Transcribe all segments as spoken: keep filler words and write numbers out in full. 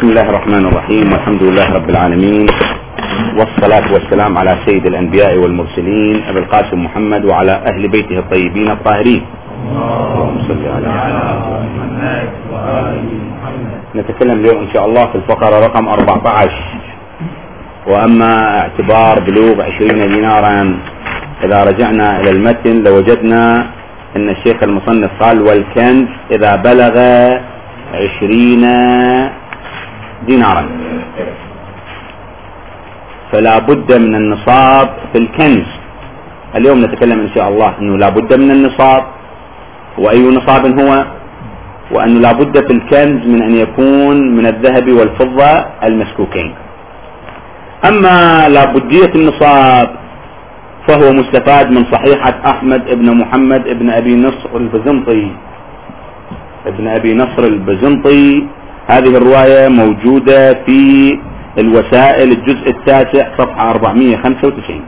بسم الله الرحمن الرحيم، والحمد لله رب العالمين، والصلاة والسلام على سيد الأنبياء والمرسلين أبي القاسم محمد وعلى أهل بيته الطيبين الطاهرين. اللهم صل على محمد. نتكلم اليوم إن شاء الله في الفقرة رقم أربعة عشر. وأما اعتبار بلوغ عشرين دينارا، إذا رجعنا إلى المتن لوجدنا أن الشيخ المصنف قال: والكنز إذا بلغ عشرين دينارا فلا بد من النصاب في الكنز. اليوم نتكلم إن شاء الله أنه لا بد من النصاب، وأي نصاب هو، وأنه لا بد في الكنز من أن يكون من الذهب والفضة المسكوكين. أما لا بدية النصاب فهو مستفاد من صحيحة أحمد ابن محمد ابن أبي نصر البزنطي ابن أبي نصر البزنطي. هذه الرواية موجودة في الوسائل الجزء التاسع صفحة أربعمائة وخمسة وتسعين.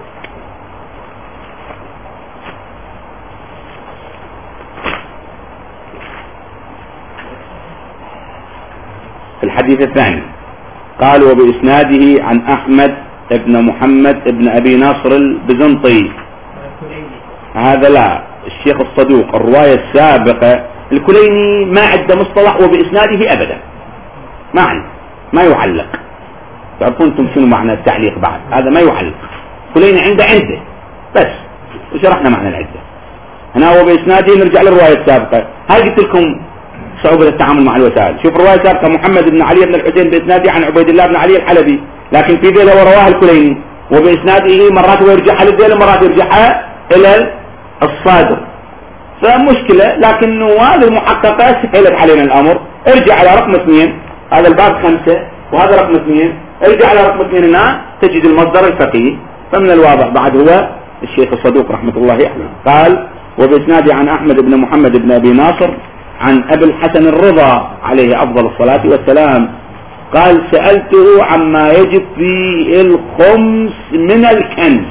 في الحديث الثاني قال: وبإسناده عن أحمد ابن محمد ابن أبي نصر البزنطي. هذا لا، الشيخ الصدوق. الرواية السابقة الكليني ما عنده مصطلح وبإسناده أبدا، ما عنده، ما يعلق. تعرفون انتم شنو معنى التعليق بعد؟ هذا ما يعلق. كليني عنده عنده بس، وشرحنا معنى العدة. هنا وبإسناده نرجع للرواية السابقة. هاي قلت لكم صعوبة التعامل مع الوسائل. شوف الرواية السابقة: محمد بن علي بن الحسين بإسناده عن عبيد الله بن علي الحلبي، لكن في ذيل هو رواه الكليني. وبإسناده مرات ويرجعها للذيل ومرات يرجعها إلى الصادق، فمشكلة. لكنه هذه المحققة سهلت علينا الأمر. ارجع على رقم اثنين، هذا الباب خمسة وهذا رقم اثنين، ارجع على رقم اثنين هنا تجد المصدر الفقهي. فمن الواضح بعد هو الشيخ الصدوق رحمة الله عليه قال: وبإسناده عن أحمد بن محمد بن أبي ناصر عن أبي الحسن الرضا عليه أفضل الصلاة والسلام قال: سألته عما يجب في الخمس من الكنز.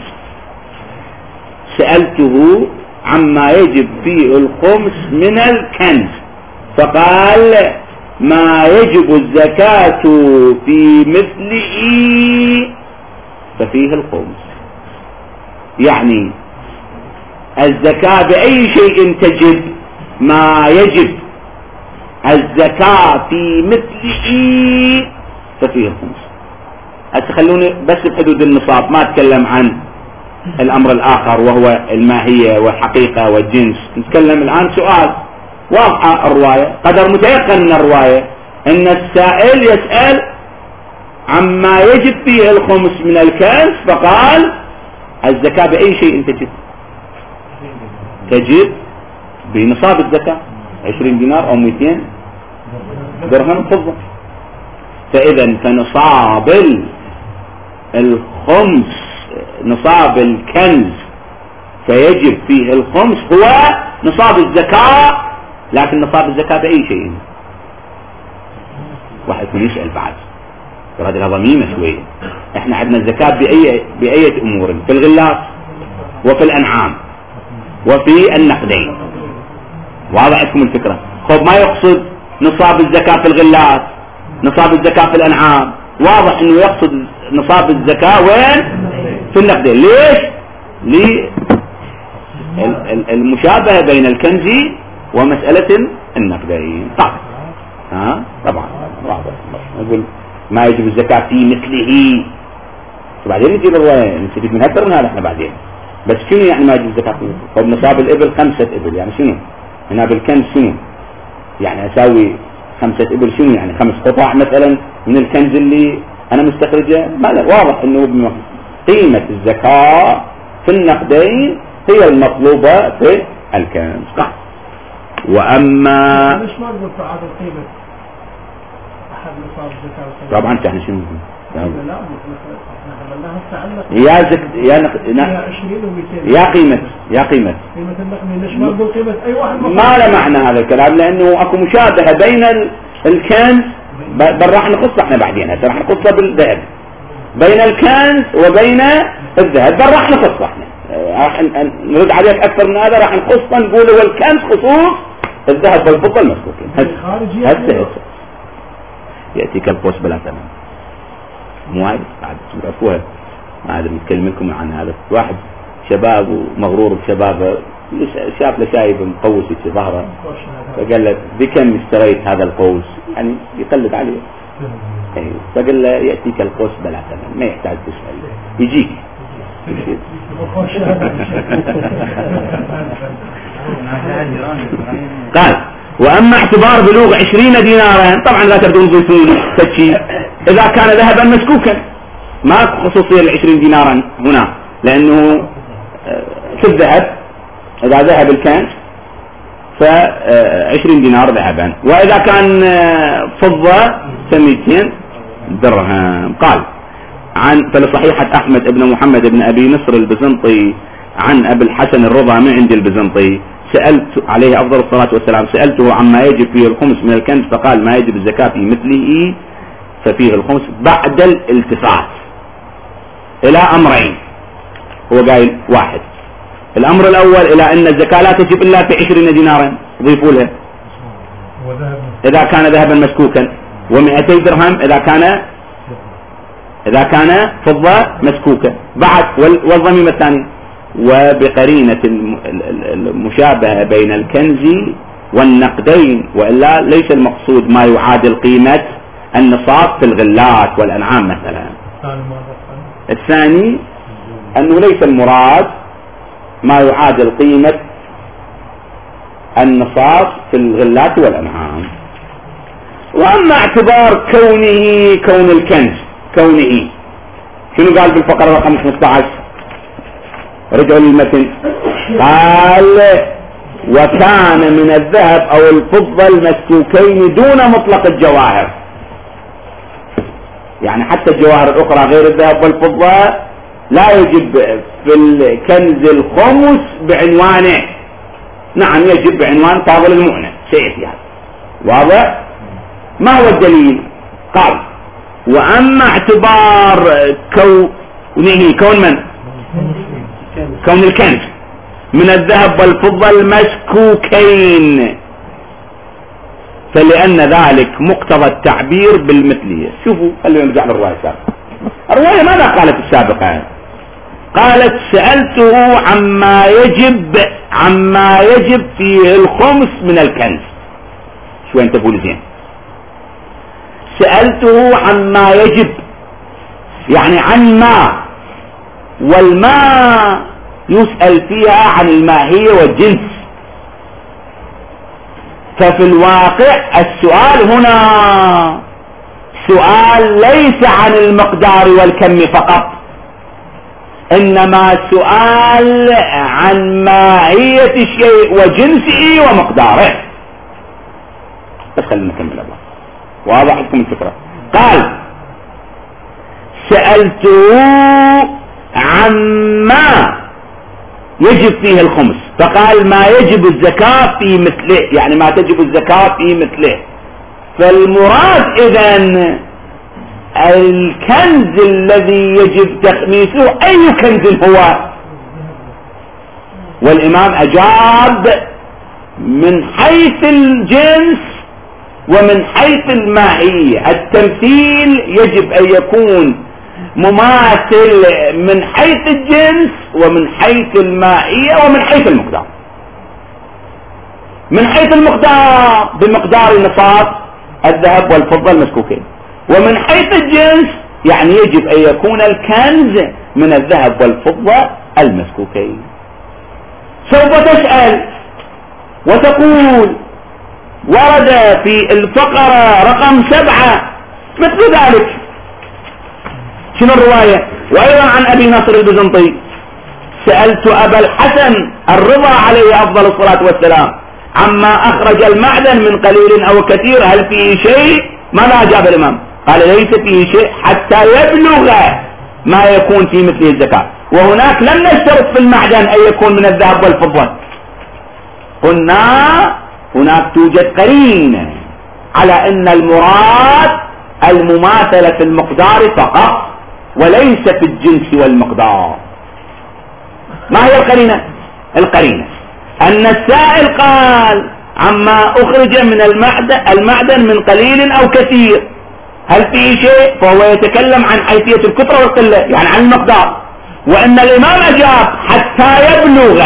سألته عما يجب في الخمس من الكنز فقال: ما يجب الزكاة في مثله ففيه الخمس. يعني الزكاة بأي شيء تجب، ما يجب الزكاة في مثله ففيه الخمس. هسه خلوني بس بحدود النصاب، ما اتكلم عن الامر الاخر وهو الماهية والحقيقة والجنس. نتكلم الان سؤال واضحة الرواية، قدر متيقن من الرواية ان السائل يسأل عما يجب فيه الخمس من الكنز، فقال: الزكاة بأي شيء تجب؟ تجب بنصاب الزكاة عشرين دينار او مئتين درهم فضة. فاذا فنصاب الخمس، نصاب الكنز فيجب فيه الخمس هو نصاب الزكاة. لكن نصاب الزكاة بأي شيء؟ واحد يكون يسأل بعد ترى هذا ضميمة شوية. احنا عندنا الزكاة بأي بأية امور: في الغلات وفي الانعام وفي النقدين. واضح لكم الفكرة؟ خب ما يقصد نصاب الزكاة في الغلات، نصاب الزكاة في الانعام. واضح انه يقصد نصاب الزكاة وين؟ في النقدين. ليش؟ للمشابهة بين الكنز ومسألة النقدين. طبعا ها طبعا واضح. نقول ما يجب الزكاة في مثله، وبعدين نجيب الرواية نستفيد منها أكثر من هذا احنا بعدين. بس شنو يعني ما يجب الزكاة في مثله؟ طب نصاب الإبل خمسة إبل، يعني شنو؟ هنا بالكنز شنو؟ يعني أساوي خمسة إبل، شنو يعني؟ خمس قطع مثلا من الكنز اللي أنا مستخرجه؟ ما واضح إنه قيمة الزكاة في النقدين هي المطلوبة في الكنز. صح. وأما ليش ما نقول في هذا القيمة أحد نصاب الزكاة؟ طبعا احنا شنو لا لا يا زك يا نق... يا قيمة يا قيمة قيمة النقد. ليش ما نقول قيمة أي واحد؟ ما له معنى هذا الكلام، لأنه أكو مشابهة بين الكنز. بل راح نخص احنا بعدين، هسه راح نخصه بالذهب بين الكنز وبين الذهب. بل راح نخص احنا، راح نرد عليك أكثر من هذا، راح نخصه نقول هو الكنز خصوص الذهب والفضة المسكوكين. هسه هسه يأتيك القوس بلا ثمن. مو هاي بعد تعرفوها، ما أدري نتكلم لكم عن هذا. واحد شباب ومغرور بشبابه شاف له شايب مقوس في ظهره فقال له بكم اشتريت هذا القوس؟ يعني يقلد عليه. ايه فقال له يأتيك القوس بلا ثمن، ما يحتاج تسأل يجيك. قال وأما اعتبار بلوغ عشرين دينارا، طبعا لا تبدون ضيفون تشي إذا كان ذهبا مسكوكا، ما خصوصية العشرين دينارا هنا، لأنه في الذهب إذا ذهب الكنز فعشرين دينار ذهبا، وإذا كان فضة فمئتين درهم. قال عن فلصحيحة أحمد ابن محمد ابن أبي نصر البزنطي عن أبي الحسن الرضا من عند البزنطي سألت عليه أفضل الصلاة والسلام، سألته عما يجب فيه الخمس من الكنز فقال ما يجب الزكاة في مثله ففيه الخمس بعد الالتفات إلى أمرين. هو قايل واحد، الأمر الأول إلى أن الزكاة لا تجب إلا في عشرين دينارا، ضيفوا لها إذا كان ذهبا مسكوكا، ومئتي درهم إذا كان إذا كان فضة مسكوكة بعد، والضميمة الثانية وبقرينة المشابهة بين الكنز والنقدين، وإلا ليس المقصود ما يعادل قيمة النصاب في الغلات والأنعام مثلا. الثاني أنه ليس المراد ما يعادل قيمة النصاب في الغلات والأنعام. وأما اعتبار كونه كون الكنز كونه شنو قال بالفقرة رقم خمسة عشر؟ رجعوا للمتن قال وكان من الذهب أو الفضة المسكوكين دون مطلق الجواهر، يعني حتى الجواهر الأخرى غير الذهب والفضة لا يجب في الكنز الخمس بعنوانه، نعم يجب بعنوان فاضل المؤنة سيأتي هذا واضح. ما هو الدليل؟ قال وأما اعتبار كونه كون من كون الكنز من الذهب والفضة المسكوكين فلأن ذلك مقتضى التعبير بالمثلية. شوفوا خلينا نرجع للرواية السابقة. الرواية ماذا قالت السابقة؟ قالت سألته عما يجب عما يجب فيه الخمس من الكنز. شو انت تقول زين؟ سألته عما يجب يعني عن ما، والما يسأل فيها عن الماهية والجنس، ففي الواقع السؤال هنا سؤال ليس عن المقدار والكم فقط، إنما سؤال عن ماهية الشيء وجنسه ومقداره. بس خلينا نكمل الله واضح لكم الفكرة. قال سألته عما يجب فيه الخمس فقال ما يجب الزكاة في مثله، يعني ما تجب الزكاة في مثله. فالمراد إذن الكنز الذي يجب تخميسه أي كنز هو؟ والإمام أجاب من حيث الجنس ومن حيث الماهية. التمثيل يجب أن يكون مماثل من حيث الجنس ومن حيث الماهية ومن حيث المقدار. من حيث المقدار بمقدار نصاب الذهب والفضة المسكوكين، ومن حيث الجنس يعني يجب أن يكون الكنز من الذهب والفضة المسكوكين. سوف تسأل وتقول ورد في الفقرة رقم سبعة مثل ذلك. شنو الرواية؟ وأيضا عن أبي نصر البزنطي سألت أبا الحسن الرضا عليه أفضل الصلاة والسلام عما أخرج المعدن من قليل أو كثير هل فيه شيء؟ ماذا أجاب الإمام؟ قال ليس فيه شيء حتى يبلغ ما يكون في مثله الزكاة. وهناك لم نشترط في المعدن أن يكون من الذهب والفضة، قلنا هناك توجد قرينة على أن المراد المماثلة في المقدار فقط وليس في الجنس والمقدار. ما هي القرينة؟ القرينة أن السائل قال عما أخرج من المعدن, المعدن من قليل أو كثير، هل فيه شيء؟ فهو يتكلم عن حيثية الكثرة والقلة، يعني عن المقدار. وان الامام اجاب حتى يبلغ.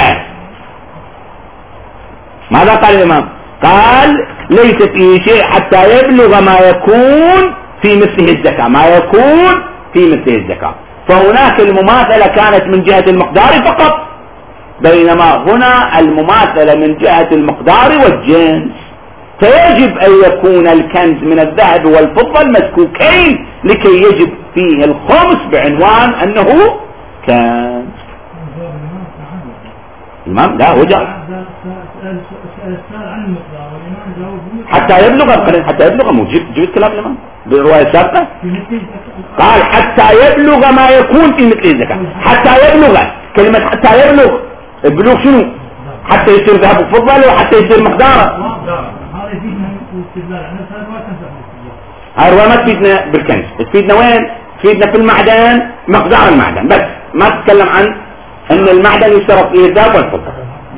ماذا قال الامام؟ قال ليس فيه شيء حتى يبلغ ما يكون في مثله الزكاة، ما يكون في مثله الزكاة. فهناك المماثلة كانت من جهة المقدار فقط، بينما هنا المماثلة من جهة المقدار والجنس. فيجب ان يكون الكنز من الذهب والفضة المسكوكين لكي يجب فيه الخمس بعنوان انه كنز. الامام لا هو جاء حتى يبلغ، حتى يبلغ مو جبت كلام الامام بالرواية السابقة. قال حتى يبلغ ما يكون في مثل الزكاة. حتى يبلغ، كلمة حتى يبلغ، البلوغ شنو؟ حتى يصير ذهب وفضة لو حتى يصير مقداره. هاي الرواية ما تفيدنا بالكنز، تفيدنا وين؟ تفيدنا في المعدن، مقدار المعدن بس، ما تتكلم عن ان المعدن يشترط فيه الذهب والفضة.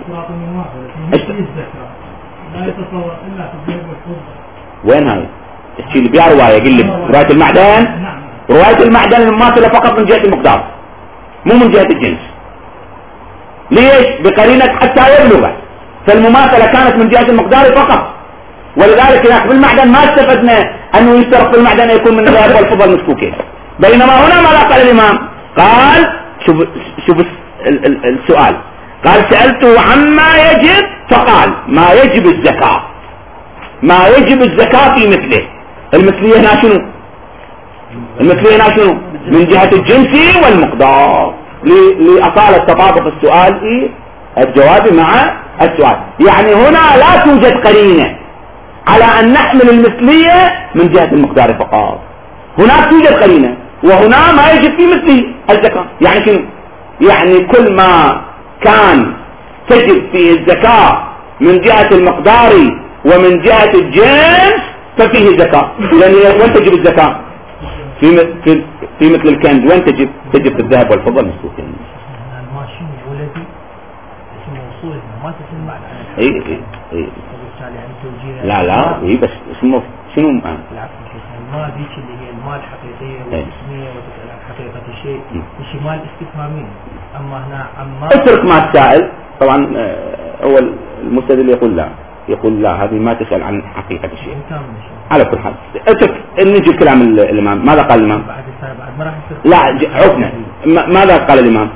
وين هاي؟ الشيء اللي بيها رواية قل لي رواية المعدن. رواية المعدن المماثلة فقط من جهة المقدار مو من جهة الجنس. ليش؟ بقرينة حتى يبلغ، فالمماثلة كانت من جهة المقدار فقط، ولذلك هناك بالمعدن ما استفدنا انه يشترط في المعدن يكون من الذهب والفضة المسكوكين. بينما هنا ماذا قال الامام؟ قال شوف شوف السؤال، قال سألته عما يجب فقال ما يجب الزكاة، ما يجب الزكاة في مثله. المثلية هنا شنو؟ المثلية هنا شنو؟ من جهة الجنس والمقدار، لأصالة تطابق السؤال في الجواب مع السؤال. يعني هنا لا توجد قرينة على أن نحمل المثلية من جهة المقدار فقط، هناك توجد قرينة، وهنا ما يجب في مثله الزكاة. يعني شنو؟ يعني كل ما كان تجب فيه الزكاة من جهة المقدار ومن جهة الجنس ففيه زكاة. لأن وين تجب الزكاة؟ في في في مثل الكنز وين تجب؟ تجب في الذهب والفضة المسكوكين. الماشين ولدي اسمه موصول ما تسمع عنه. اي اي اي لا لا اي بس اسمه شنو الان؟ المال ذيك اللي هي المال حقيقية والاسمية وتسأل عن حقيقة الشيء، مش مال استفهامي. اما هنا عما اترك ما السائل طبعا. هو المستدل يقول لا، يقول لا هذه ما تسأل عن حقيقة الشيء. على كل حال اترك نجي كلام الامام. ماذا قال الامام؟ بعد بعد ما راح لا عفنا، ماذا قال الامام؟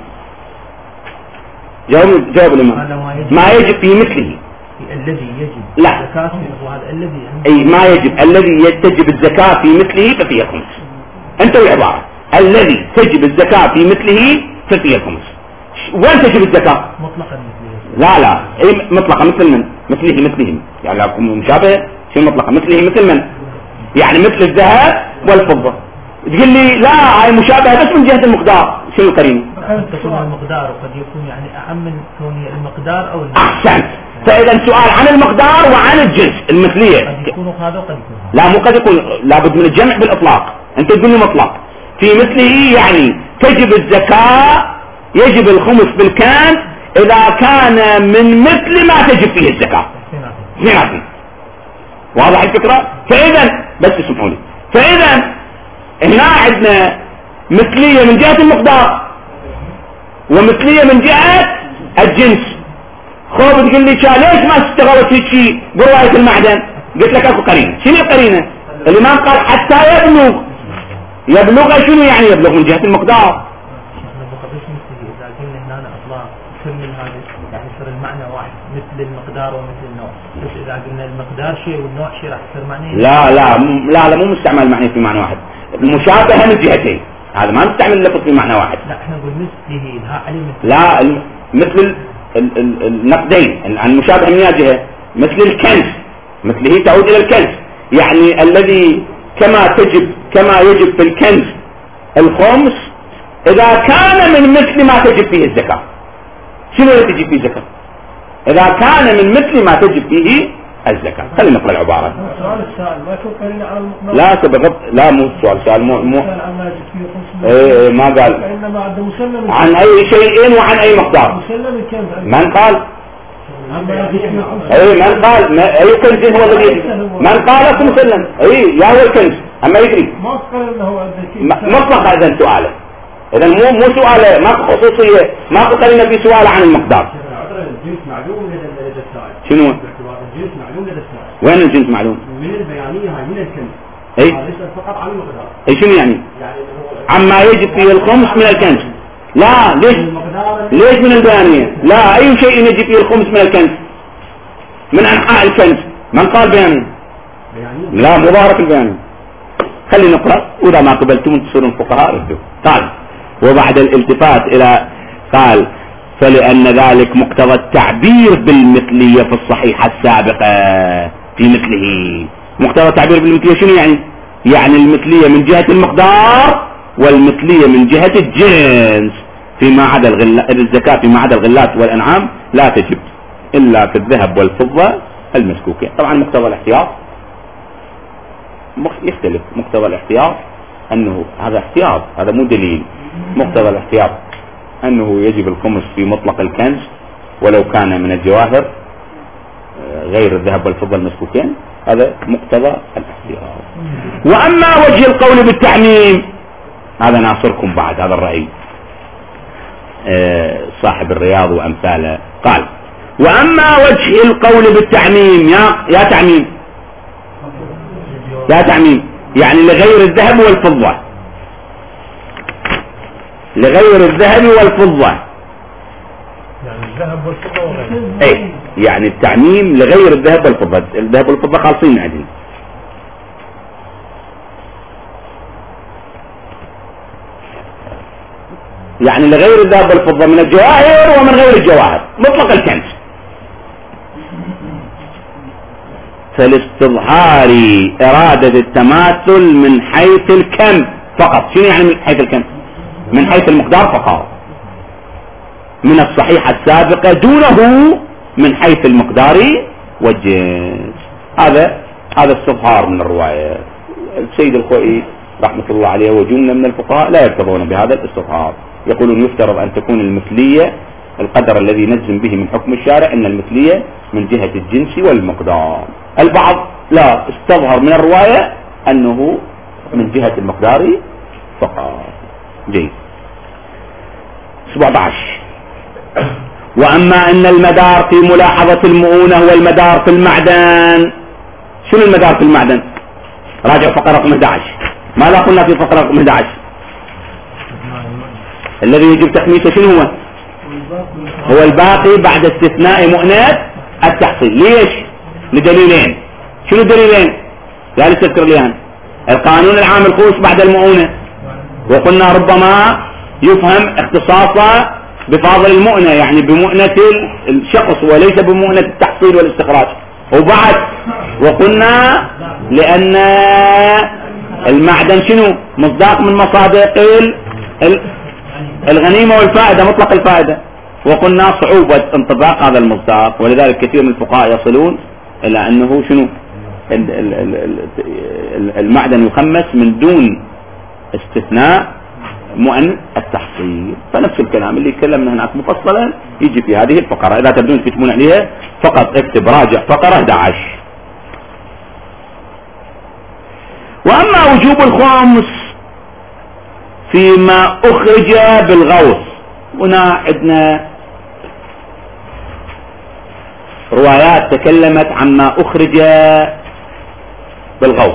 جاوب جاوب الامام. ما يجب في مثله الذي يجب لا الزكاة وهذا الذي اي ما يجب الذي تجب الزكاة في مثله ففيه الخمس. انت العبارة الذي تجب الزكاة في مثله ففيه الخمس. وين تجب الزكاة؟ مطلقا مثله. لا لا اي مطلقا مثل من؟ مثله مثلهم يعني لكم مشابه شيء مطلقا مثله مثل من؟ يعني مثل الذهب والفضة. تقول لي لا هاي مشابهة بس من جهة المقدار. شنو القرينة؟ قد تكون المقدار وقد يكون يعني أهم من كون المقدار أو أحسنت. فإذا سؤال عن المقدار وعن الجنس المثلية. قد يكون هذا وقد يكون هذا. لا مو قد يكون، لابد من الجمع بالإطلاق. أنت تقول لي مطلق في مثله يعني تجب الزكاة، يجب الخمس بالكنز إذا كان من مثل ما تجب فيه الزكاة. اثنيناتهم. واضح الفكرة؟ فإذا بس اسمحوا لي، فإذا هنا عندنا مثلية من جهة المقدار ومثلية من جهة الجنس. خوف تقول لي ليش ما اشتغلت في شيء برواية المعدن؟ قلت لك اكو قرينة. شنو القرينة؟ الإمام قال حتى يبلغ. يبلغ شنو يعني يبلغ؟ من جهة المقدار. إذا قلنا هنا أطلاق كمل هذا يعني يصير المعنى واحد مثل المقدار ومثل النوع، بس إذا قلنا المقدار شيء والنوع شيء راح يصير معنى. لا لا لا لا مو مستعمل معنى في معنى واحد. المشابهة من جهتين، هذا ما نستعمل اللفظ في معنى واحد. لا احنا نقول مثله ها عليه مثل. لا مثل النقدين المشابه من جهة مثل الكنز، مثله تعود إلى الكنز يعني الذي كما تجب كما يجب في الكنز الخمس إذا كان من مثل ما تجب فيه الزكاة. شنو اللي تجب فيه الزكاة؟ إذا كان من مثل ما تجب فيه الزكاة. خلينا نقرأ العبارة. سؤال السائل ما يكون قرينة على المقدار. لا سبب لا مو سؤال سؤال مو مو ايه ما قال عن أي شيء وعن أي مقدار. من قال؟ اي من قال؟ اي كنز هو الذي من قال لكم مسلم؟ اي يا هو الكنز أما يدري مطلق إذا سؤاله، إذا مو مو سؤاله ماكو خصوصية، ماكو قرينة في سؤال عن المقدار. شنو؟ وين الجنس معلوم؟ من البيانية هاي من الكنز. أي. فقط عن المقدار. أي شنو يعني؟ عما يجب فيه الخمس من الكنز. لا ليش؟ ليش من البيانية؟ لا أي شيء يجب فيه الخمس من الكنز. من أنحاء الكنز. من قال بيانية؟ لا مو ظاهرة البيانية. خلينا نقرأ وإذا ما قبلتم تصيرون فقهاء ردوا. قال وبعد الالتفات إلى قال فلأن ذلك مقتضى التعبير بالمثلية في الصحيحة السابقة في مثله. مقتضى التعبير بالمثلية شنو يعني؟ يعني المثلية من جهة المقدار والمثلية من جهة الجنس فيما عدا الزكاة فيما عدا الغلات والأنعام لا تجب إلا في الذهب والفضة المسكوكين. طبعا مقتضى الاحتياط يختلف. مقتضى الاحتياط أنه هذا احتياط، هذا مو دليل. مقتضى الاحتياط أنه يجب الخمس في مطلق الكنز ولو كان من الجواهر غير الذهب والفضة المسكوكين، هذا مقتضى الاحتياط. وأما وجه القول بالتعميم هذا ناصركم بعد هذا الرأي صاحب الرياض وأمثاله. قال وأما وجه القول بالتعميم يا يا تعميم يا تعميم يعني لغير الذهب والفضة، لغير الذهب والفضة يعني الذهب والفضة وغيره. اي يعني التعميم لغير الذهب والفضة، الذهب والفضة خالصين عندنا. يعني لغير الذهب والفضة من الجواهر ومن غير الجواهر مطلق الكنز. فالاستظهار إرادة التماثل من حيث الكم فقط. شنو يعني من حيث الكم؟ من حيث المقدار فقط من الصحيحة السابقة دونه من حيث المقدار والجنس. هذا هذا استظهار من الرواية. السيد الخوئي رحمة الله عليه وجملة من الفقهاء لا يرتضون بهذا الاستظهار، يقولون يفترض أن تكون المثلية القدر الذي نجزم به من حكم الشارع أن المثلية من جهة الجنس والمقدار. البعض لا استظهر من الرواية أنه من جهة المقدار فقط. جيد. سبعة عشر وأما أن المدار في ملاحظة المؤونة هو المدار في المعدن. شنو المدار في المعدن؟ راجع فقرة رقم أحد عشر. ماذا قلنا في فقرة رقم أحد عشر؟ الذي يجب تخميسه شنو هو؟ هو الباقي بعد استثناء مؤنة التحصيل. ليش؟ لدليلين. شنو الدليلين؟ لا تذكر لي أنا. القانون العام الخاص بعد المؤونة، وقلنا ربما يفهم اختصاصه بفاضل المؤنة يعني بمؤنة الشخص وليس بمؤنة التحصيل والاستخراج. وبعد وقلنا لأن المعدن شنو؟ مصداق من مصادق الغنيمة والفائدة مطلق الفائدة. وقلنا صعوبة انطباق هذا المصداق، ولذلك كثير من الفقهاء يصلون إلى أنه شنو؟ المعدن يخمس من دون استثناء مؤن التحصيل. فنفس الكلام اللي تكلمنا هناك مفصلا يجي في هذه الفقرة. إذا تبدون تكتبون عليها فقط اكتب راجع فقرة أحد عشر. وأما وجوب الخمس فيما أخرج بالغوص، هنا عندنا روايات تكلمت عما أخرج بالغوص،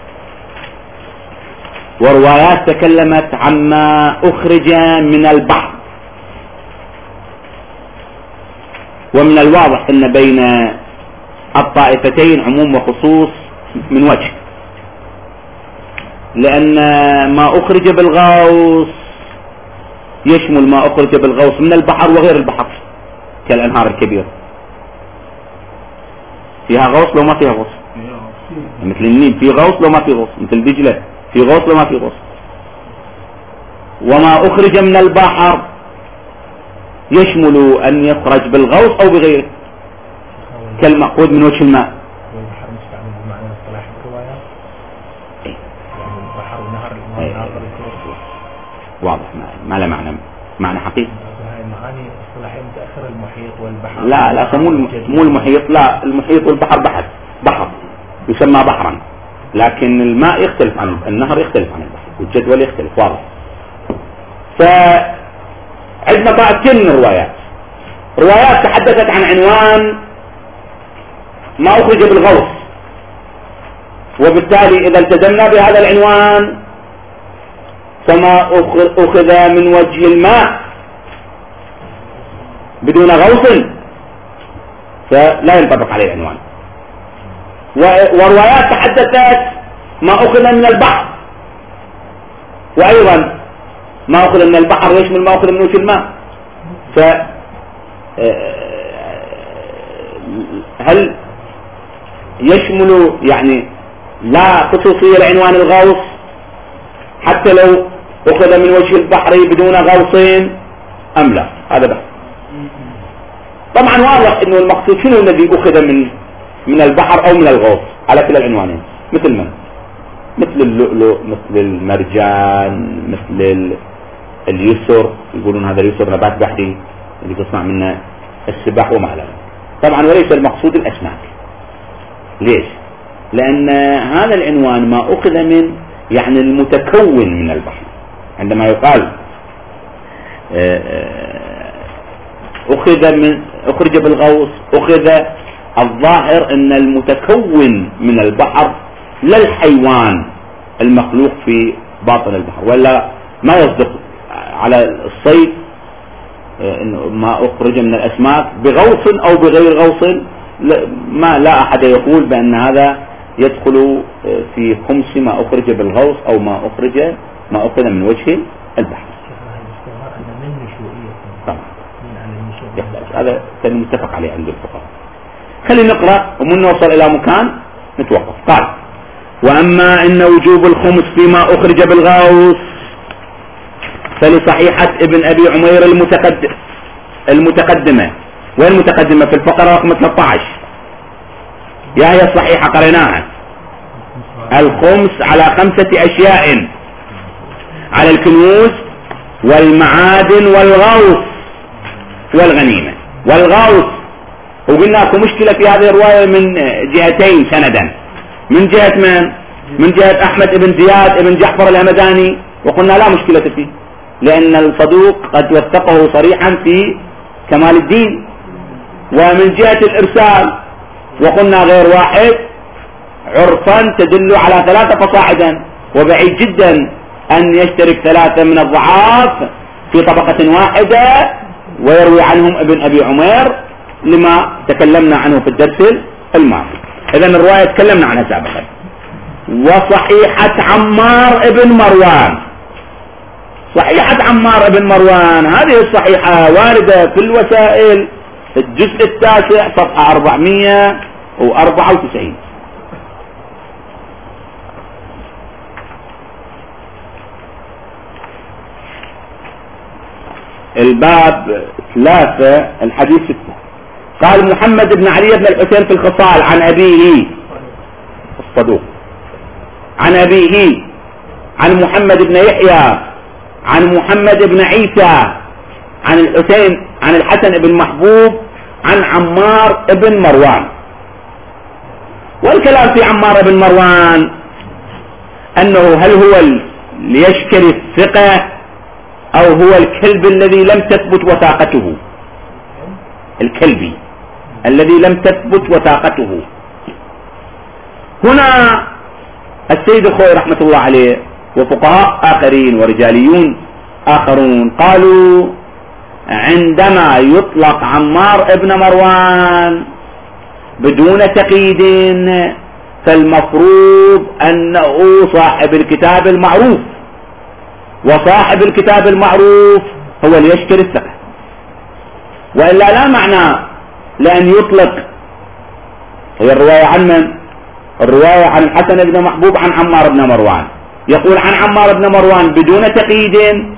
وروايات تكلمت عما أخرج من البحر. ومن الواضح أن بين الطائفتين عموم وخصوص من وجه، لأن ما أخرج بالغوص يشمل ما أخرج بالغوص من البحر وغير البحر كالأنهار الكبيرة. فيها غوص لو ما فيها غوص، مثل النيل في غوص لو ما في غوص، مثل دجلة في غوص لو ما في غوص. وما أخرج من البحر يشمل أن يخرج بالغوص أو بغيره كالمأخوذ من وجه الماء. والبحر مستعمل بمعنى الاصطلاح بالروايات، يعني البحر ونهر النهر واضح ما, ما له معنى معنى حقيقي. هاي معاني اصطلاحية متأخرة. المحيط والبحر لا لا مو مو المحيط، لا المحيط والبحر بحر بحر يسمى بحرا. لكن الماء يختلف عن النهر، يختلف عن البحر، والجدول يختلف واضح. فعندنا بعض كل من الروايات، روايات تحدثت عن عنوان ما أخرج بالغوص، وبالتالي إذا التزمنا بهذا العنوان فما أخذ من وجه الماء بدون غوص فلا ينطبق عليه العنوان. وروايات تحدثت ما أخذ من البحر، وأيضا ما أخذ من البحر يشمل ما أخذ من وجه الماء. ف هل يشمل يعني لا خصوصية لعنوان الغوص حتى لو أخذ من وجه البحر بدون غوص أم لا؟ هذا بحث. طبعا واضح انه المقصود شنو الذي اخذ من من البحر او من الغوص على كلا العنوانين، مثل من؟ مثل اللؤلؤ، مثل المرجان، مثل اليسر، يقولون هذا اليسر نبات بحري اللي تصنع منه السباح وما له. طبعا وليس المقصود الاسماك. ليش؟ لان هذا العنوان ما اخذ من يعني المتكون من البحر. عندما يقال اخذ من اخرج بالغوص، اخذ الظاهر ان المتكون من البحر لا الحيوان المخلوق في باطن البحر، ولا ما يصدق على الصيد ما اخرج من الاسماك بغوص او بغير غوص. ما لا احد يقول بان هذا يدخل في خمس ما اخرج بالغوص او ما اخرج ما اخذ من وجه البحر. هذا كان متفق عليه عند الفقهاء. خلينا نقرأ ومن نوصل إلى مكان نتوقف. قال: وأما إن وجوب الخمس فيما أخرج بالغوص فلصحيحة ابن أبي عمير المتقدم المتقدمة والمتقدمة في الفقرة رقم ثلاثة عشر. يا هي الصحيحة قريناها. الخمس على خمسة أشياء: على الكنوز والمعادن والغوص والغنيمة. والغوص وقلنا اكو مشكلة في هذه الرواية من جهتين سندا، من جهة من؟ من جهة احمد ابن زياد ابن جعفر الهمداني، وقلنا لا مشكلة فيه لان الصدوق قد وثقه صريحا في كمال الدين. ومن جهة الارسال وقلنا غير واحد عرفا تدل على ثلاثة فصاعدا، وبعيد جدا ان يشترك ثلاثة من الضعاف في طبقة واحدة ويروي عنهم ابن أبي عمير لما تكلمنا عنه في الدرس الماضي. إذن الرواية تكلمنا عنها سابقا. وصحيحة عمار ابن مروان. صحيحة عمار ابن مروان هذه الصحيحة واردة في الوسائل في الجزء التاسع صفحة أربعمائة وأربعة وتسعين. الباب ثلاثة الحديث ستة. قال محمد بن علي بن الحسين في الخصال عن أبيه الصدوق عن أبيه عن محمد بن يحيى عن محمد بن عيسى عن الحسين عن الحسن بن محبوب عن عمار بن مروان. والكلام في عمار بن مروان أنه هل هو ليشكر الثقة أو هو الكلب الذي لم تثبت وثاقته. الكلبي الذي لم تثبت وثاقته. هنا السيد الخوي رحمة الله عليه وفقهاء آخرين ورجاليون آخرون قالوا عندما يطلق عمار ابن مروان بدون تقييد فالمفروض أنه صاحب الكتاب المعروف، وصاحب الكتاب المعروف هو اللي يشكر الثقة، وإلا لا معنى لأن يطلق. هي الرواية عن من؟ الرواية عن الحسن بن محبوب عن عمار بن مروان، يقول عن عمار بن مروان بدون تقييد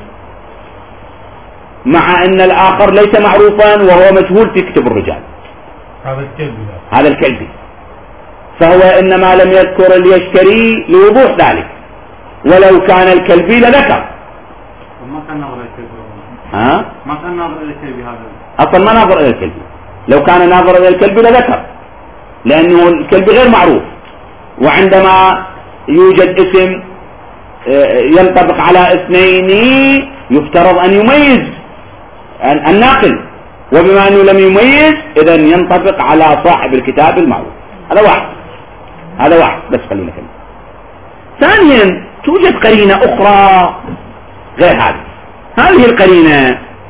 مع أن الآخر ليس معروفا وهو مجهول في كتب الرجال. هذا الكلبي هذا الكلبي فهو إنما لم يذكر اليشكري لوضوح ذلك، ولو كان الكلبي لذكر. ما كان ناظر إلى الكلبي. ها؟ ما كان ناظر إلى الكلبي هذا. أصلا ما ناظر إلى الكلبي. لو كان ناظر إلى الكلبي لذكر، لأنه الكلبي غير معروف. وعندما يوجد اسم ينطبق على اثنين يفترض أن يميز الناقل، وبما أنه لم يميز إذن ينطبق على صاحب الكتاب المعروف. هذا واحد، هذا واحد بس خلينا نكمل. ثانيا توجد قرينة أخرى غير هذه. هذه القرينة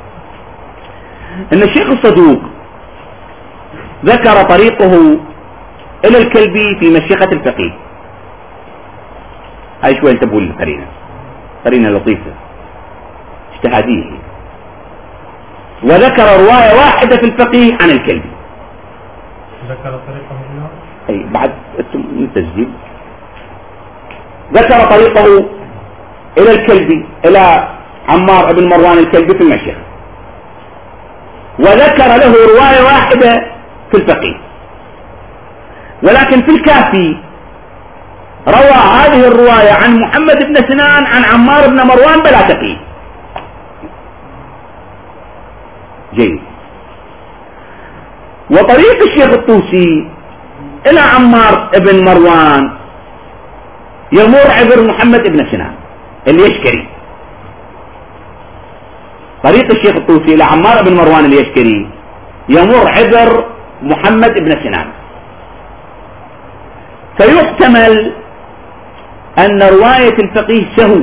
أن الشيخ الصدوق ذكر طريقه إلى الكلبي في مشيخة الفقيه. هاي شوي انتبهوا للقرينة، قرينة لطيفة اجتهادية. وذكر رواية واحدة في الفقيه عن الكلبي. ذكر طريقه منه؟ أي بعد التسجيل ذكر طريقه إلى الكلبي، إلى عمار بن مروان الكلبي في المشيخة، وذكر له رواية واحدة في الفقيه. ولكن في الكافي روى هذه الرواية عن محمد بن سنان عن عمار بن مروان بلا تقييد. جيد. وطريق الشيخ الطوسي إلى عمار بن مروان يمر عبر محمد بن سنان اليشكري. طريق الشيخ الطوسي إلى عمار بن مروان اليشكري يمر عبر محمد بن سنان، فيحتمل أن رواية الفقيه سهو،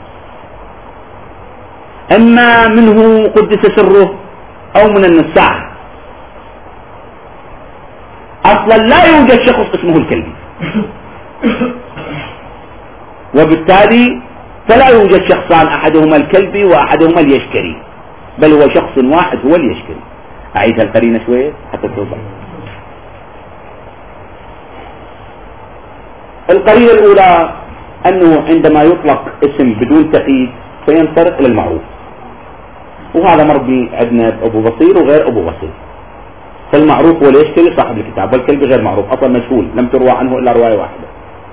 إما منه قدس سره أو من النساخ. أصلا لا يوجد شخص اسمه الكلبي، وبالتالي فلا يوجد شخصان، أحدهما الكلبي وأحدهما اليشكري، بل هو شخص واحد هو اليشكري. أعيد القرينة شوية حتى توضح. القرينة الأولى أنه عندما يطلق اسم بدون تقييد فينطرق للمعروف، وهذا مربي عندنا أبو بصير وغير أبو بصير. فالمعروف هو اليشكري صاحب الكتاب، والكلبي غير معروف أصلا مجهول، لم تروى عنه إلا رواية واحدة.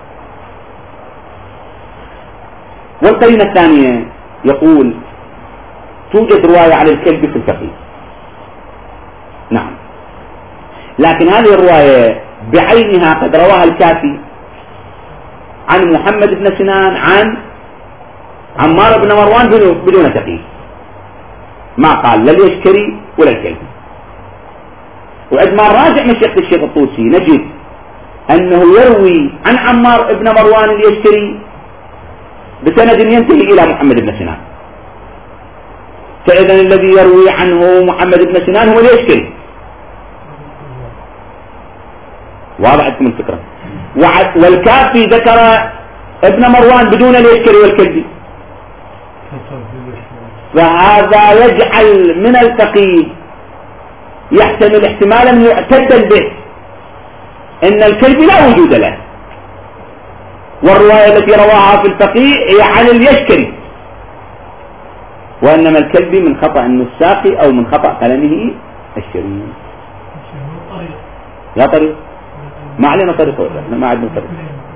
والقرينة الثانية يقول توجد رواية عن الكلبي في الفقيه، نعم، لكن هذه الرواية بعينها قد رواها الكافي عن محمد بن سنان عن عمار بن مروان بدون تقييد، ما قال لا اليشكري ولا الكلبي. وعندما نراجع مشيخة الشيخ الطوسي نجد أنه يروي عن عمار بن مروان اليشكري بسند ينتهي إلى محمد بن سنان، فإذا الذي يروي عنه محمد بن سنان هو اليشكري. واضح لكم الفكرة؟ والكافي ذكر ابن مروان بدون اليشكري والكلبي، فهذا يجعل من الفقيه يحتمل احتمالا يعتدل به ان الكلبي لا وجود له، والرواية التي رواها في الفقيه هي عن اليشكري، وانما الكلبي من خطأ النساقي او من خطأ قلمه الشريف. لا طريق، ما علينا طريق، ما عندنا طريق،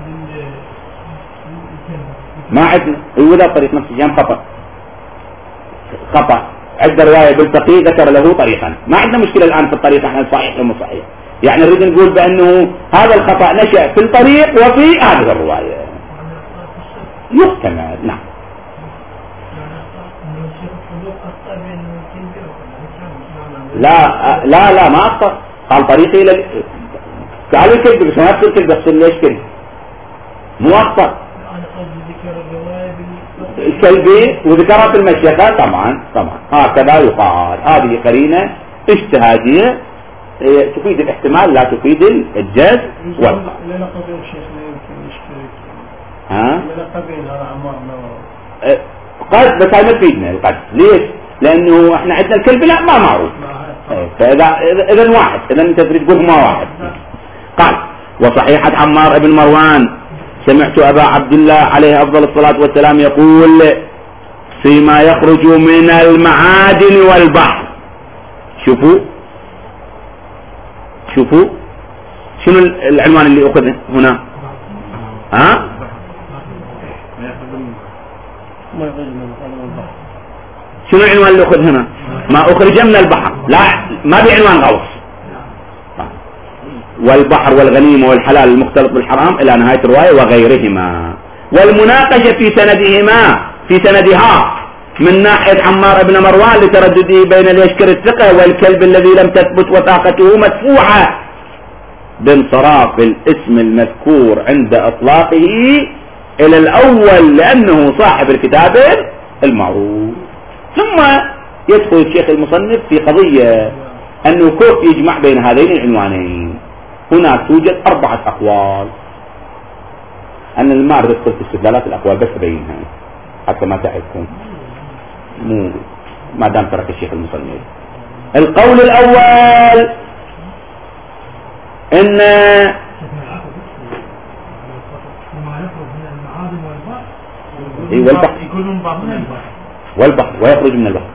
ما عندنا ولا طريق، نفس الجام خطأ خطأ. عند رواية بالفقيه ذكر له طريقا، ما عندنا مشكلة الآن في الطريق، احنا صحيح ومو صحيح، يعني نريد نقول بأنه هذا الخطأ نشأ في الطريق وفي هذه الرواية، يحتمل. نعم. لا لا لا ما أخطأ، قال طريقي إلى قال الكلب بس ما نفس الكلب يحصل اليشكري، مو أخطأ. الكلبي وذكرها في المشيخة طبعا طبعا هكذا يقال. هذه قرينة اجتهادية تفيد الاحتمال لا تفيد الجد والقطع. ها؟ قد بس هاي ما تفيدنا القد. ليش؟ لأنه احنا عندنا الكلب لا ما معروف، فإذا إذا واحد، إذا أنت تريد تقول ما واحد. قال وصحيحة عمار بن مروان سمعت أبا عبد الله عليه أفضل الصلاة والسلام يقول فيما يخرج من المعادن والبحر. شوفوا شوفوا شنو العنوان اللي أخذ هنا؟ ها؟ شنو العنوان اللي أخذ هنا؟ ما أخرج من البحر، لا ما بعنوان غوص. والبحر والغنيمة والحلال المختلط بالحرام إلى نهاية الرواية وغيرهما. والمناقشة في سندهما في سندها من ناحية عمار بن مروان لتردده بين اليشكر الثقة والكلب الذي لم تثبت وثاقته مدفوعة بانصراف الاسم المذكور عند إطلاقه إلى الأول لأنه صاحب الكتاب المعروف. ثم يدخل الشيخ المصنف في قضية أنه كيف يجمع بين هذين العنوانين. هنا توجد أربعة أقوال. أنا ما أريد أدخل في استدلالات الأقوال بس أبينها حتى ما تعرفون مو ما دام ترك الشيخ المصنف. القول الأول إن والبحر والبحر ويخرج من البحر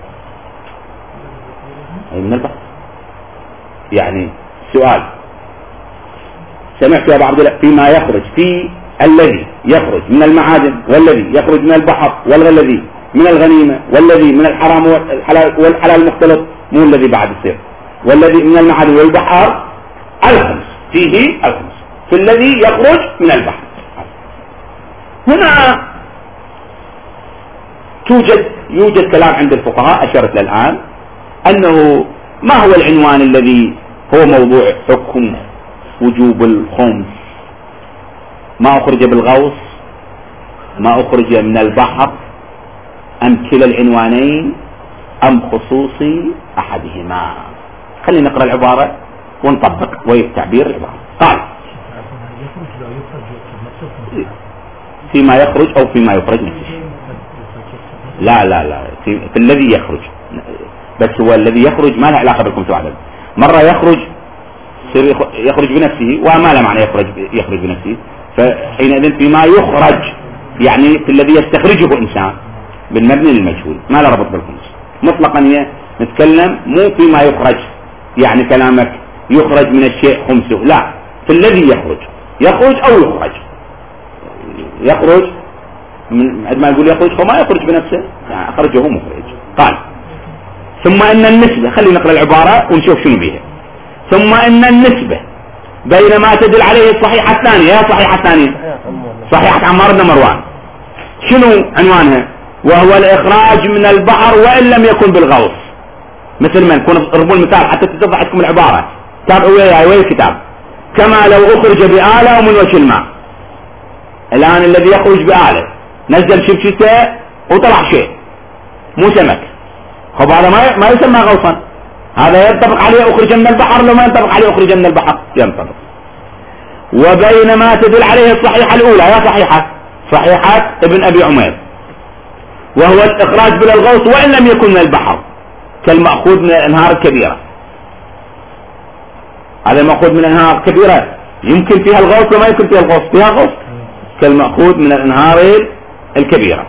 أي من البحر. يعني سؤال سمعت يا أبو عبد الله فيما يخرج في الذي يخرج من المعادن والذي يخرج من البحر والذي من الغنيمة والذي من الحرام والحلال, والحلال المختلط مو الذي بعد السير والذي من المعادن والبحر الخمس فيه الخمس في الذي يخرج من البحر. هنا توجد يوجد كلام عند الفقهاء أشرت الآن أنه ما هو العنوان الذي هو موضوع حكم وجوب الخمس. ما أخرج بالغوص ما أخرج من البحر أم كلا العنوانين أم خصوصي أحدهما. خلينا نقرأ العبارة ونطبق والتعبير العبارة. قال فيما يخرج أو فيما يخرج من الشيء. لا لا لا في, في الذي يخرج بس هو الذي يخرج ما له علاقة بالخمس وعدد. مرة يخرج يخرج بنفسه وما له معنى يخرج يخرج بنفسه. فحينئذ فيما يخرج يعني في الذي يستخرجه إنسان بالمبني للمجهول ما له ربط بالخمس مطلقا. نتكلم مو فيما يخرج يعني كلامك يخرج من الشيء خمسه لا في الذي يخرج يخرج أو يخرج يخرج من عندما يقول يخرج هو ما يخرج بنفسه يعني أخرجه مخرج. قال ثم إن النسبة خلينا نقرأ العبارة ونشوف شنو بيها. ثم إن النسبة بين ما تدل عليه الصحيحة الثانية. يا صحيحة الثانية صحيحة عمار بن مروان شنو عنوانها؟ وهو الإخراج من البحر وإن لم يكن بالغوص. مثل ما نكون اضربوا المثال حتى تتضح لكم العبارة. تابعوا وياي ويا الكتاب. كما لو أخرج بآلة ومن وجه الماء. الآن الذي يخرج بآلة نزل شبشته وطلع شيء مو سمك خب هذا ما ما يسمى غوصا. هذا ينطبق عليه أخرج من البحر لو ما ينطبق عليه أخرج من البحر ينطبق. وبين ما تدل عليه الصحيحة الأولى. يا صحيحة صحيحة ابن أبي عمير وهو الإخراج بلا الغوص وإن لم يكن من البحر كالمأخوذ من الأنهار الكبيرة. هذا المأخوذ من الأنهار الكبيرة يمكن فيها الغوص وما يمكن فيها الغوص. فيها غوص كالمأخوذ من الأنهار الكبيرة.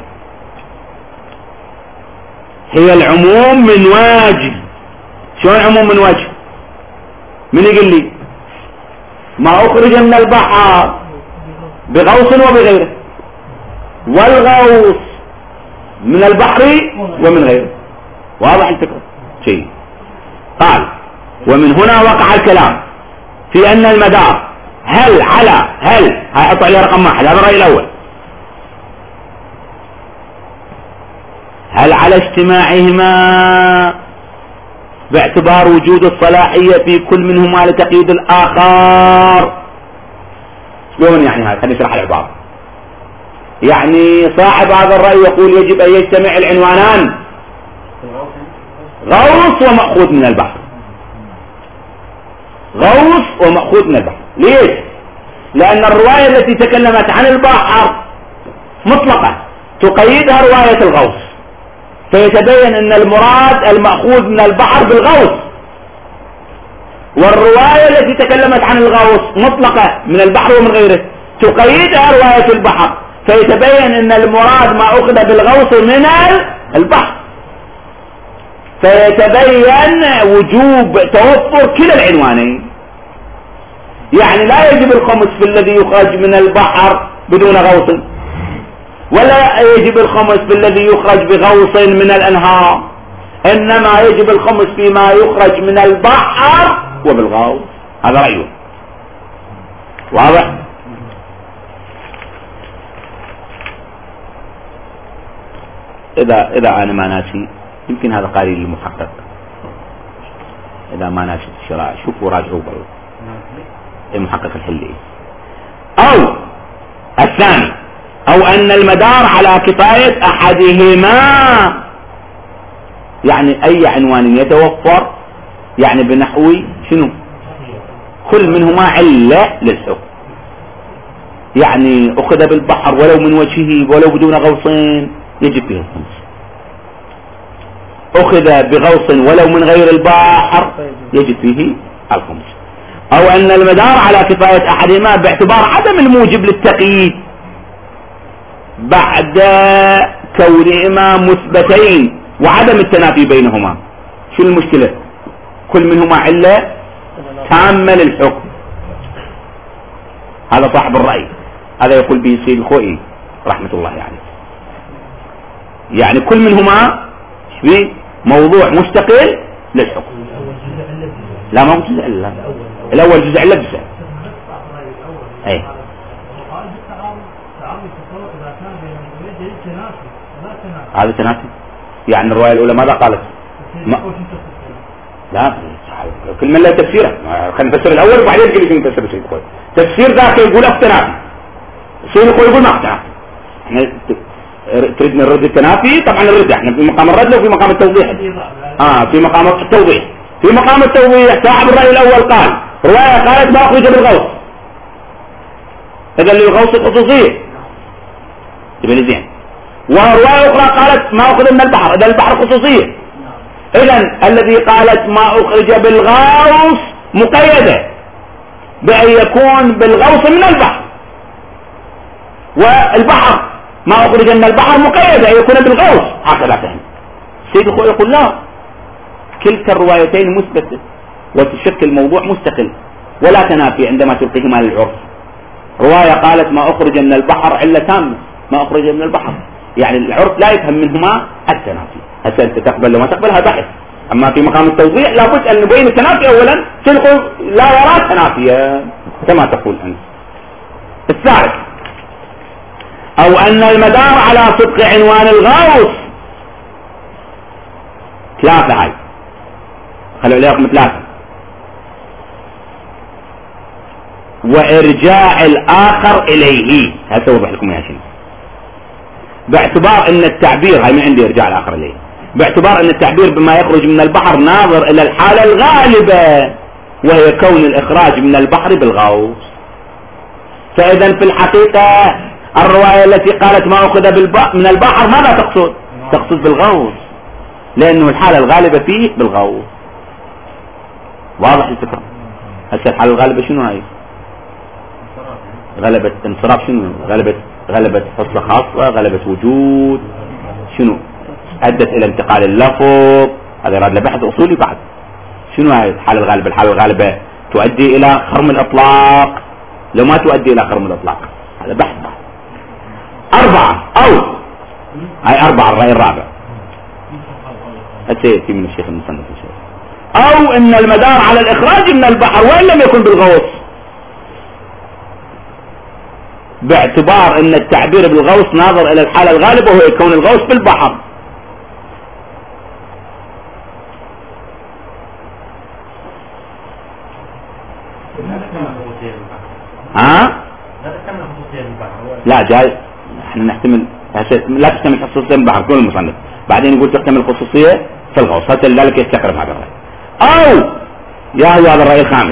هي العموم من وجه. شو العموم من وجه؟ من يقول لي ما أخرج من البحر بغوص وبغيره والغوص من البحر ومن غيره. واضح الفكرة شيء. قال ومن هنا وقع الكلام في أن المدار هل على هل هاي أطلع لي رقم واحد هذا الرأي الأول. هل على اجتماعهما باعتبار وجود الصلاحية في كل منهما لتقييد الآخر. شلون يعني هذا؟ خلينا نشرح العبارة. يعني صاحب هذا الرأي يقول يجب أن يجتمع العنوانان غوص ومأخوذ من البحر. غوص ومأخوذ من البحر. ليش؟ لأن الرواية التي تكلمت عن البحر مطلقة تقيدها رواية الغوص فيتبين أن المراد المأخوذ من البحر بالغوص. والرواية التي تكلمت عن الغوص مطلقة من البحر ومن غيره تقيدها رواية البحر فيتبين أن المراد ما أخذ بالغوص من البحر. فيتبين وجوب توفر كلا العنوانين. يعني لا يجب الخمس في الذي يخرج من البحر بدون غوص ولا يجب الخمس في الذي يخرج بغوص من الأنهار إنما يجب الخمس فيما يخرج من البحر وبالغوص. هذا رأيه. واضح؟ إذا إذا أنا ما ناسي يمكن هذا قاري للمحقق، إذا ما ناسي الشرائع شوفوا راجعوا برضو المحقق الحلي. أو الثاني أو أن المدار على كفاية أحدهما، يعني أي عنوان يتوفر يعني بنحو شنو كل منهما علة للحكم، يعني أخذ بالبحر ولو من وجهه ولو بدون غوصين يجب فيه الخمس، أخذ بغوص ولو من غير البحر يجب فيه الخمس. أو أن المدار على كفاية أحدهما باعتبار عدم الموجب للتقييد بعد كونهما مثبتين وعدم التنافي بينهما. شو المشكلة؟ كل منهما علة تامة للحكم. هذا صاحب الرأي، هذا يقول به السيد الخوئي رحمة الله عليه. يعني كل منهما في موضوع مستقل للحكم. لا ما هو جزء علة، الأول جزء علة بس. أي هذا تنافي، يعني الرواية الأولى ماذا قالت؟ ما لا كل من لا تفسيره، خلينا نفسر الأول وبعدين نجي نفسر الشيء الخوي. تفسير ذاك يقول اختنافي، الشيء الخوي يقول ما اختنافي. احنا تريدنا نرد التنافي، طبعا نرد احنا في مقام الرد وفي مقام التوضيح. اه في مقام التوضيح. في مقام التوضيح صاحب الرأي الأول قال رواية قالت ما أخرج بالغوص، إذا للغوص خصوصية يبقى زين. ورواية أخرى قالت ما أخرج من البحر، إذا البحر خصوصية. إذا الذي قالت ما أخرج بالغوص مقيدة بأن يكون بالغوص من البحر، والبحر ما أخرج من البحر مقيدة أن يكون بالغوص. هكذا فهم سيد أخوة يقول لا، كلتا الروايتين مثبتة وتشكل موضوع مستقل ولا تنافي عندما تلقيهما للعرف. رواية قالت ما أخرج من البحر علة تامة، ما أخرج من البحر، يعني العرف لا يفهم منهما التنافي. هسه أنت تقبل لما تقبل هذا بحث، أما في مقام التوضيح لابد أن نبين التنافي أولا، تلقوا لا يرى تنافيا كما تقول أنت. الثالث أو أن المدار على صدق عنوان الغوص، ثلاثة هاي خلوا عليكم ثلاثة، وإرجاع الآخر إليه. هسه أوضح لكم يا شيخ. باعتبار أن التعبير هاي من عندي إرجاع الآخر إليه، باعتبار أن التعبير بما يخرج من البحر ناظر إلى الحالة الغالبة وهي كون الإخراج من البحر بالغوص. فإذا في الحقيقة الرواية التي قالت ما أخذ من البحر ماذا تقصد؟ تقصد بالغوص، لأنه الحالة الغالبة فيه بالغوص. واضح الفكرة؟ هسه الحالة الغالبة شنو هاي؟ غلبة انصراف، شنو؟ غلبة غلبة فصل خاصة، غلبة وجود، شنو؟ أدت إلى انتقال اللفظ. هذا يراد له بحث أصولي بعد. شنو هاي الحالة الغالبة؟ الحالة الغالبة تؤدي إلى خرم الإطلاق، لو ما تؤدي إلى خرم الإطلاق هذا بحث بعد. أربعة أو هاي أربعة، الرأي الرابع أتيتي من الشيخ المصنف الشيخ. أو إن المدار على الإخراج من البحر وإن لم يكن بالغوص، باعتبار أن التعبير بالغوص ناظر إلى الحالة الغالبة وهو يكون الغوص بالبحر. ها؟ لا جاي احنا نحتمل لا تحتمل خصوصية بالبحر كل المصنف، بعدين يقول تحتمل خصوصية في الغوص، حتى لذلك يستقرب هذا الرأي. أو يا هو هذا الرأي الخامس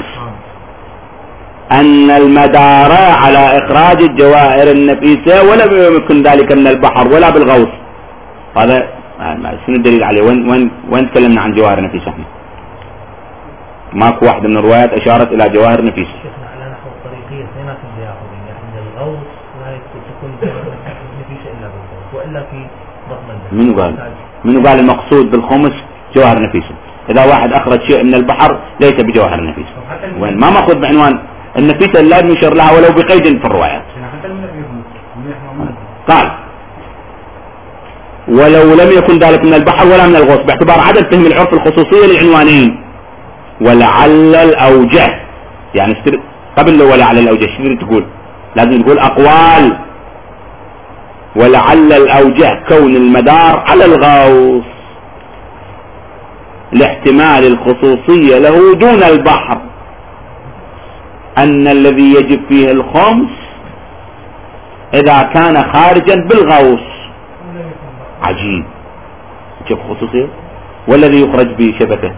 أن المدار على إخراج الجواهر النفيسة ولم يمكن ذلك من البحر ولا بالغوص. هذا شنو الدليل عليه؟ وين وين وين تكلمنا عن جواهر نفيسة؟ احنا ماكو واحدة من الروايات أشارت إلى جواهر نفيسة. شيخنا على نحو الطريقية اثنينات بياخذ، يعني عند الغوص لا تكون جواهر نفيسة إلا بالغوص، وإلا في ضمن. منو قال؟ منو قال المقصود بالخمس جواهر نفيسة؟ إذا واحد أخرج شيء من البحر ليس بجواهر نفيسة. وين ما مأخذ بعنوان النفيسة لا نشر لها ولو بقيد في الروايات. قال ولو لم يكن ذلك من البحر ولا من الغوص، باعتبار عدم فهم العرف الخصوصية للعنوانين. ولعل الأوجه، يعني قبل ولعل الأوجه شو تقول؟ لازم تقول أقوال، ولعل الأوجه كون المدار على الغوص لاحتمال الخصوصية له دون البحر، أن الذي يجب فيه الخمس إذا كان خارجا بالغوص. عجيب، شوف خصوصية، والذي يخرج بشبكة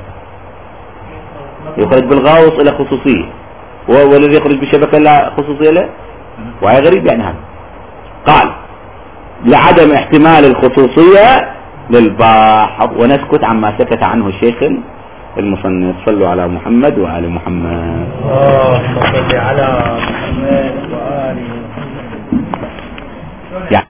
يخرج بالغوص إلى خصوصية، والذي يخرج بشبكة لا خصوصية له، وهي غريب يعني هذا. قال لعدم احتمال الخصوصية للبحر، ونسكت عما سكت عنه الشيخ المصنف. صلوا على محمد وآل محمد. اللهم صل على محمد وآل محمد. يعني